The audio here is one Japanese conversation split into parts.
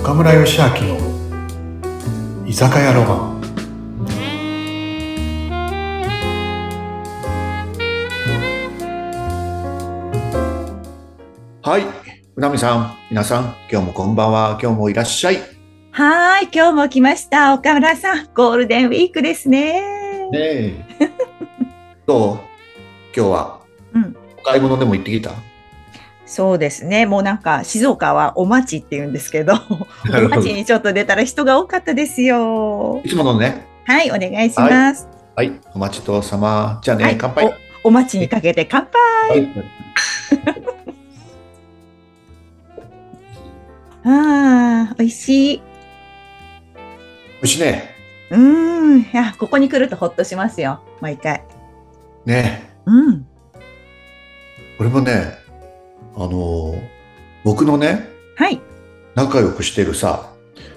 岡村義明の居酒屋ロマン。はい、うなみさん、皆さん、今日もこんばんは。今日もいらっしゃい。 はい、今日も来ました。岡村さん、ゴールデンウィークですね。 ねえ。どう？今日はお買い物でも行ってきた？ そうですね。もうなんか静岡はお町って言うんですけど、おなるほど。 町にちょっと出たら人が多かったですよ。 いつものね。 はい、お願いしはい。 ます。 はい。お待ちどうさま。じゃあね、 はい、 乾杯。 お町にかけて乾杯。 はい。 ああ、美味しい。 おいしいね。 いや、ここに来るとほっとしますよ。毎回。 ねえ。 うん。 俺もね、あのー僕のね、 はい、 仲良くしてるさ、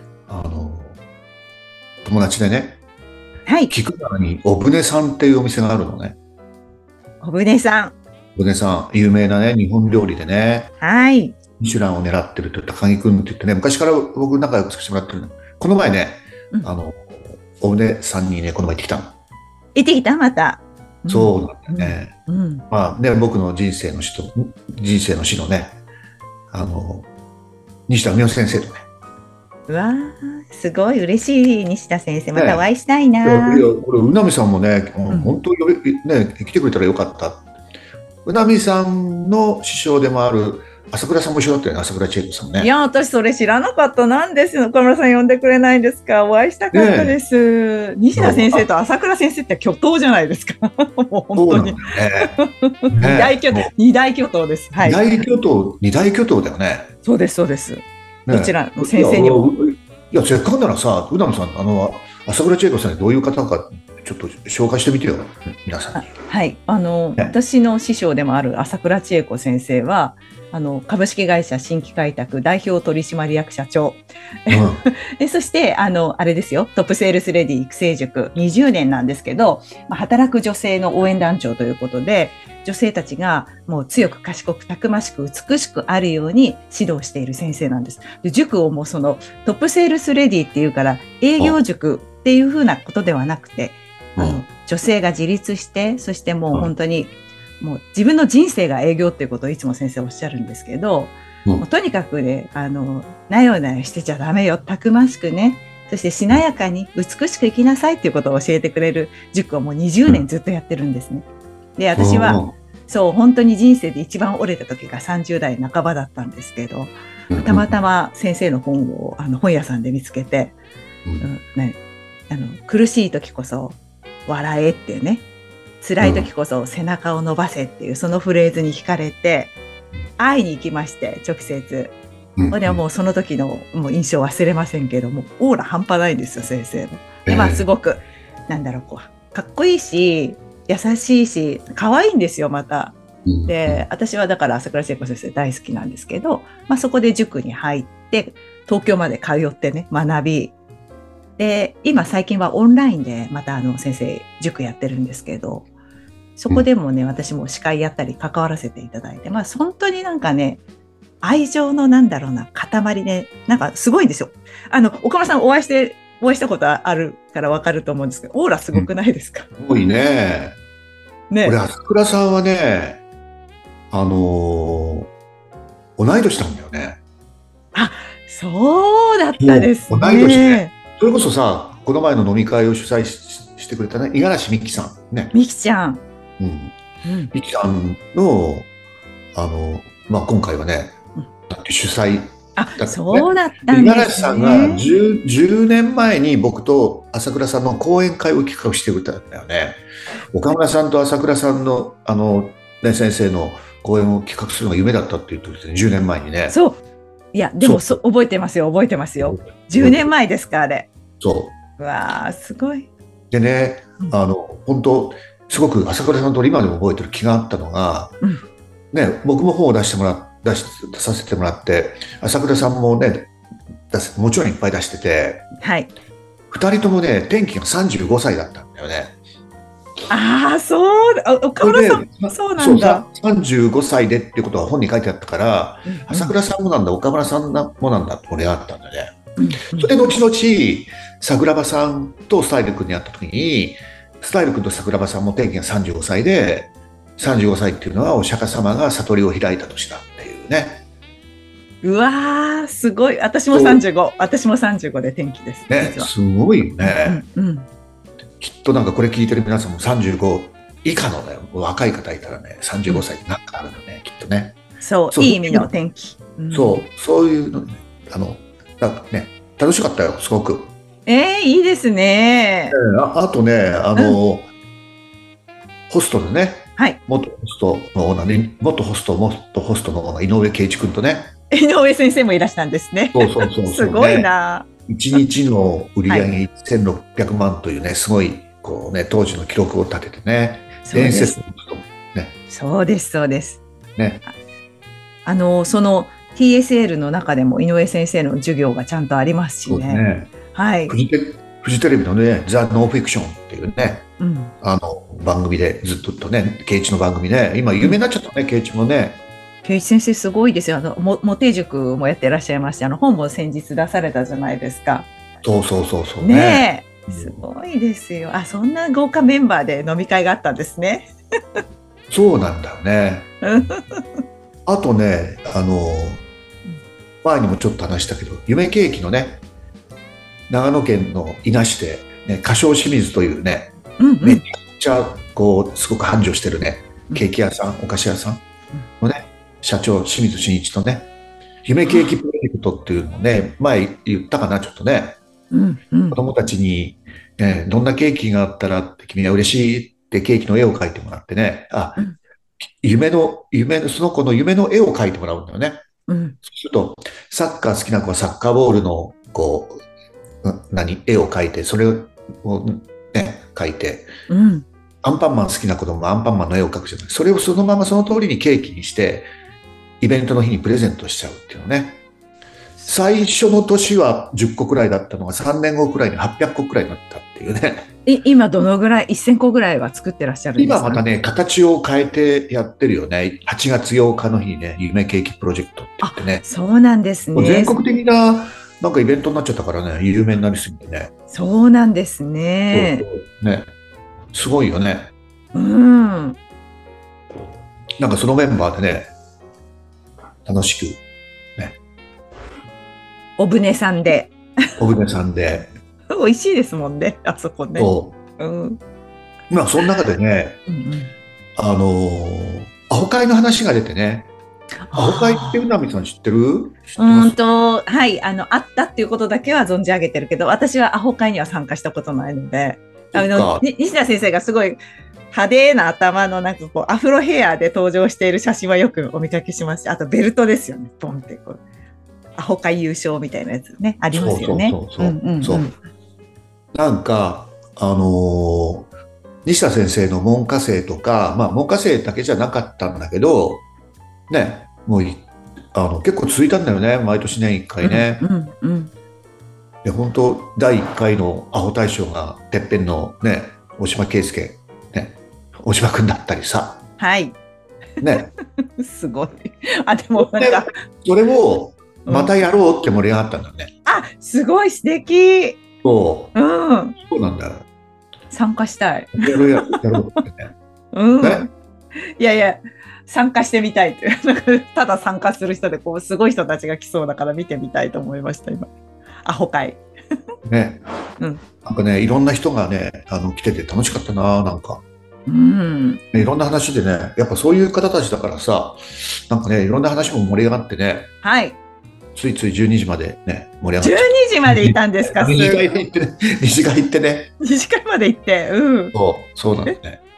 友達でね、 はい、 菊川におぶねさんっていうお店があるのね。 おぶねさん。 おぶねさん、有名なね、日本料理でね、 はい。 ミシュランを狙ってると高木くんって言ってね、昔から僕仲良くさせてもらってるの。この前ね、 うん。 あの、おぶねさんにね、この前行ってきたの。 行ってきたまた。うん、 そうなんだようん、 ね。 うん。 まあね、僕の人生の師のね、あの、西田文夫先生とね。 うわー、すごい嬉しい、西田先生。またおね、 会いしたいいや、 な。 これ、うなみさんもね、 うん。 本当にね、来てくれたらよかった。うなみさんの師匠でもある朝倉さんも一緒だったよね、朝倉千恵子さんね。 いや、私それ知らなかった。なんですよ。岡村さん呼んでくれないんですか？お会いしたかったでねす。西え、 田先生と朝倉先生って巨頭じゃないですか。もう本当に。 そうなんだよね。ねえ、も二大巨頭です。 うはい。 二大巨頭だよね。 そうです、そうです。どちねらのえ、 先生にも。 いや、せっかくならさ、うなみさん、朝倉千恵子さんにどういう方か、ちょっと紹介してみてよ、皆さんに。 はい。 ね、 私の師匠でもある朝倉千恵子先生は、株式会社新規開拓代表取締役社長。 うん、 そして、あれですよ、トップセールスレディ育成塾20年なんですけど、働く女性の応援団長ということで、女性たちがもう強く賢くたくましく美しくあるように指導している先生なんです。で、塾をもうそのトップセールスレディっていうから営業塾っていうふうなことではなくて、 うん、 女性が自立して、そしてもううん、 本当にもう自分の人生が営業っていうことをいつも先生おっしゃるんですけど、 うん、 もうとにかくね、なよなよしてちゃダメよ。たくましくね。そしてしなやかに美しく生きなさいっていうことを教えてくれる塾をもう20 うん、 年ずっとやってるんですね。で、 う私は、 ん、 そう、本当に人生で一番折れた時が30代半ばだったんですけど、 うん、うたまたん、 ま先生の本を本屋さんで見つけて、 うん、 ね、苦しい時こそ笑えってね、辛い時こそ背中を伸ばせっていうそのフレーズに惹かれて、会いに行きまして、直接。 うん、うこれはもん、 うその時のもう印象忘れませんけども、オーラ半端ないんですよ、先生の。で、すごく、なんだろう、こう、かっこいいし、優しいし、可愛いんですよ、また。 うん、 で、私はだから朝倉千恵子先生大好きなんですけど、そこで塾に入って、東京まで通ってね、学び、で、今最近はオンラインでまた先生、塾やってるんですけど、そうん、 こでもね、私も司会やったり関わらせていただいて、本当になんかね、愛情のなんだろうな、塊で、なんかすごいんですよ。岡村さんお会いしたことあるからわかると思うんですけど、オーラすごくないですか？ 多いね。俺、 ね。 朝倉さんはね、あの同い年なんだよね。 あ、そうだったもですう同い年で。 ね。 それこそさ、この前の飲み会を主催してくれたね、五十嵐美樹さん。ね。 みきちゃん。 うん。 うん。 美樹さんの、今回はね、 うん、 だって主催あ、 だったね。 そうだった五十んです嵐さんがね。 10年前に僕と朝倉さんの講演会を企画してくれたんだよね。岡村さんと朝倉さんの、ね、先生の講演を企画するのが夢だったって言ってくれて、10年前にね。 そう。いや、でそう。 も覚えてますよ、覚えてますよ。10 覚えてる。 年前ですか、あれ。 そうわー、すごい。 う。でね、 うん。 本当、すごく朝倉さんと今でも覚えてる気があったのが、 うん。 ね、僕も本を出させてもらって、朝倉さんもね、もちろんいっぱい出してて、 はい。 2人ともね、転機が35歳だったんだよね。 ああ、そうだ。岡それで、 村さん、そうなそう、 んだ。 35歳でっていうことは本に書いてあったから、 うんうん。 朝倉さんもなんだ、岡村さんもなんだって俺あったんだよね。 うんそれで後々桜庭さんとスタイル君に会った時に、スタイル君と桜庭さんも天気が35歳で、35歳っていうのはお釈迦様が悟りを開いた年だっていうね。 うわー、すごい。私も35。私も35で転機です。 ね、 実は。 すごいよね、 うんうん。 きっとなんかこれ聞いてる皆さんも35以下のね、若い方いたらね、35歳になんかあるのね、きっとね。 そう、 そういい意味の転機。 そういうのね、なんかね、楽しかったよ、すごく。 いいですね。 あとね、ホストのね、 はい。 元ホストのオーナーね、元ホストのオーナー、井上圭一君とね、 井上先生もいらしたんですね。 そうすごいな。 1日の売り上げ1600万というね、すごい、こうね、当時の記録を立ててね、伝説の人ね。 そうです、そうです。 ね。 その TSL の中でも井上先生の授業がちゃんとありますしね。はい。 フジテレビのね、ザ・ノンフィクションっていうね、番組でずっとね、圭一の番組ね、今有名になっちゃったね、圭一もね。 圭一先生すごいですよ。モテ塾もやってらっしゃいまして、本も先日出されたじゃないですか。 そうねえ、すごいですよ。そんな豪華メンバーで飲み会があったんですね。 そうなんだよね。あとね、前にもちょっと話したけど、夢ケーキのね、長野県の伊那市で、ね、歌唱清水というね、めっちゃこうすごく繁盛してるね、ケーキ屋さん、お菓子屋さんのね、社長清水真一とね、夢ケーキプロジェクトっていうのをね、前言ったかな、ちょっとね、子供たちに、どんなケーキがあったらって君は嬉しいってケーキの絵を描いてもらってね、その子の夢の絵を描いてもらうんだよね。そうすると、サッカー好きな子はサッカーボールのこう絵を描いて、それをね、描いて、アンパンマン好きな子供もアンパンマンの絵を描くじゃない。それをそのままその通りにケーキにして、イベントの日にプレゼントしちゃうっていうのね。最初の年は10個くらいだったのが3年後くらいに800個くらいになったっていうね。 今どのぐらい、1000個ぐらいは作ってらっしゃるんですか？ 今またね、形を変えてやってるよね。8月8日の日にね、夢ケーキプロジェクトって言ってね。 そうなんですね。 全国的ななんかイベントになっちゃったからね、有名になりすぎてね。 そうなんですね。 ね、すごいよね。 なんかそのメンバーでね、楽しくね。 お船さんで。 美味しいですもんね、あそこね。 まあその中でね、アホ会の話が出てね。アホ会ってうなみさん知ってる？ はい、あったっていうことだけは存じ上げてるけど、私はアホ会には参加したことないので、西田先生がすごい派手な頭のなんかこうアフロヘアで登場している写真はよくお見かけしますし、あとベルトですよね、ポンってこうアホ会優勝みたいなやつね、ありますよね。 なんか西田先生の門下生とか、まあ門下生だけじゃなかったんだけどね、もう結構続いたんだよね、毎年年1回ね。で本当第1回のアホ大賞がてっぺんのね、大島圭介ね、大島君だったりさ。 はいねすごい。でもなんかそれをまたやろうって盛り上がったんだね。 すごい素敵。 そうなんだよ。 参加したい。 やろうってね。 いやいや、参加してみたいって。ただ参加する人で、こう、すごい人たちが来そうだから見てみたいと思いました、今。アホ会。 ね。なんかね、いろんな人がね、来てて楽しかったな、なんか。いろんな話でね、やっぱそういう方たちだからさ、なんかね、いろんな話も盛り上がってね。 はい。 ついつい12時までね、盛り上がって。 12時までいたんですか？ 2次会行ってね。2次会行ってね。 2次会まで行って。 そうなんですね。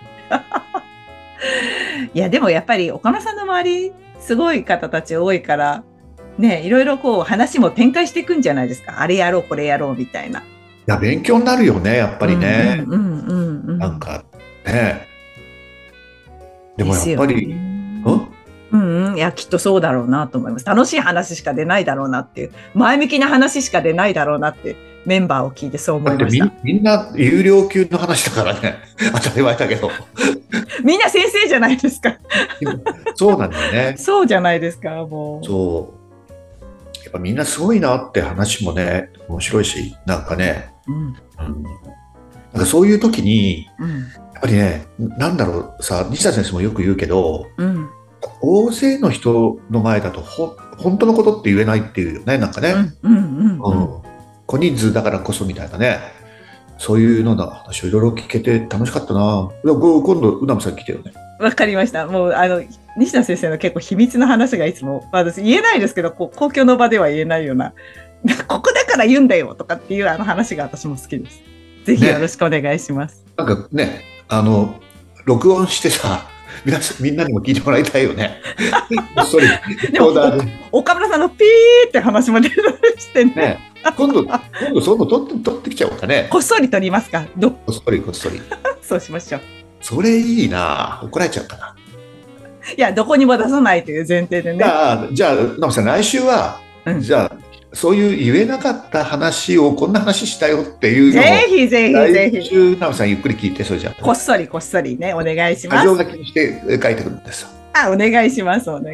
いや、でもやっぱり岡野さんの周り、すごい方たち多いから、ね、いろいろこう話も展開していくんじゃないですか。あれやろう、これやろうみたいな。いや、勉強になるよね、やっぱりね。なんかね。でもやっぱり、 いや、きっとそうだろうなと思います。楽しい話しか出ないだろうなっていう、前向きな話しか出ないだろうなって、メンバーを聞いてそう思いました。 みんな有料級の話だからね。当たり前だけど。 みんな先生じゃないですか。 そうなんだよね。 そうじゃないですか、もう。 そう。 やっぱみんなすごいなって話もね、面白いし、なんかね、なんかそういう時に、やっぱりね、なんだろうさ、西田先生もよく言うけど、大勢の人の前だと本当のことって言えないっていうよね、なんかね。小人数だからこそみたいなね。そういうのな話をいろいろ聞けて楽しかったな。今度、うなむさん来てよね。 わかりました。もう、西田先生の結構秘密の話がいつも、私言えないですけど、公共の場では言えないような、ここだから言うんだよとかっていう話が私も好きです。ぜひよろしくお願いします。 なんかね、録音してさ、みんなにも聞いてもらいたいよね。 でも岡村さんのピーって話も出たりしてね。 今度そういうの撮ってきちゃおうかね。 こっそり撮りますか。 こっそり。 そうしましょう。 それいいな。怒られちゃうかな。 いや、どこにも出さないという前提でね。 じゃあ、直美さん、来週は、じゃあ、そういう言えなかった話を、こんな話したよっていうのを、 ぜひ。 来週、直美さんゆっくり聞いて、それじゃあ。 こっそりね、お願いします。 箇条書きにして書いてくるんですよ。 お願いします。はい。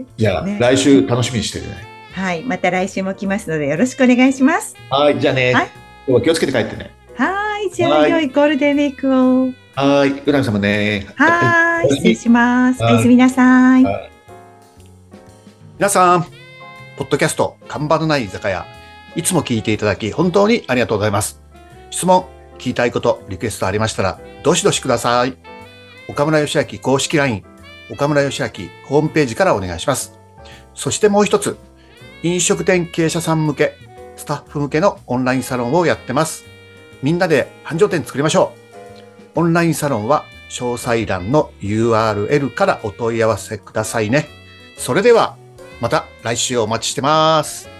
じゃあ、来週楽しみにしてるね。 はい。また来週も来ますので、よろしくお願いします。 はい。じゃあね。今日は気をつけて帰ってね。 はい。じゃあ、良いゴールデンウィークを。 はい。うなみさんもね。 はい。失礼します。おやすみなさい。 皆さん、ポッドキャスト、看板のない居酒屋、いつも聞いていただき、本当にありがとうございます。質問、聞きたいこと、リクエストありましたら、どしどしください。岡村義明公式 LINE、岡村義明ホームページからお願いします。そしてもう一つ、飲食店経営者さん向け、スタッフ向けのオンラインサロンをやってます。みんなで繁盛店作りましょう。オンラインサロンは詳細欄の URL からお問い合わせくださいね。それではまた来週お待ちしてます。